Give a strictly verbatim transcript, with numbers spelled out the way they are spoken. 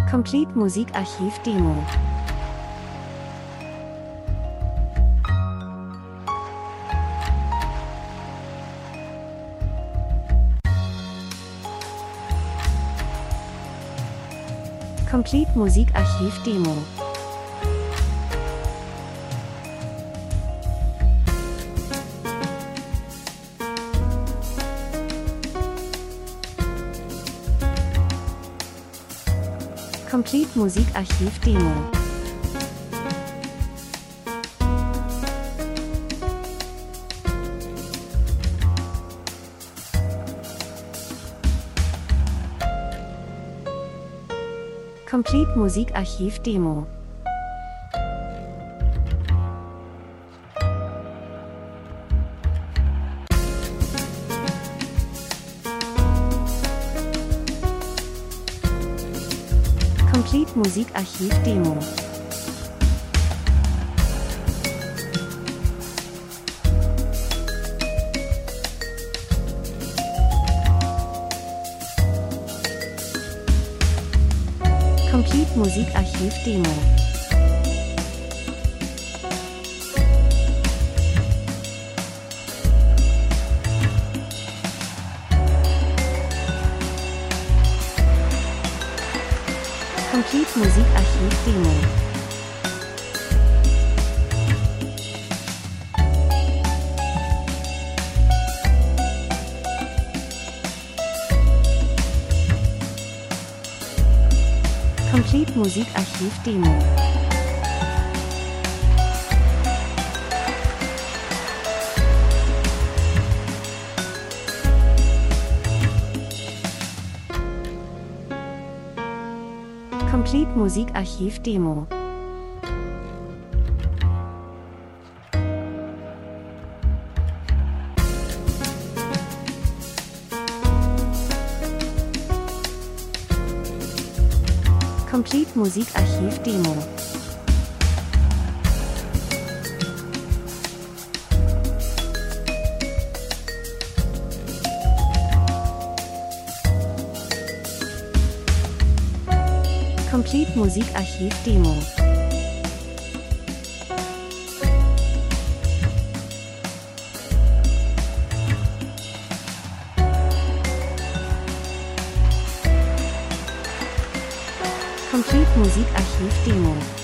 Complete Musikarchiv Demo. Complete Musikarchiv Demo. Complete Musikarchiv Demo. Complete Musikarchiv Demo. Complete Musikarchiv Demo. Complete Musikarchiv Demo. Complete Musikarchiv Demo. Complete Musikarchiv Demo. Complete Musikarchiv Demo. Complete Musikarchiv Demo. Complete Musikarchiv Demo. Complete Musikarchiv Demo.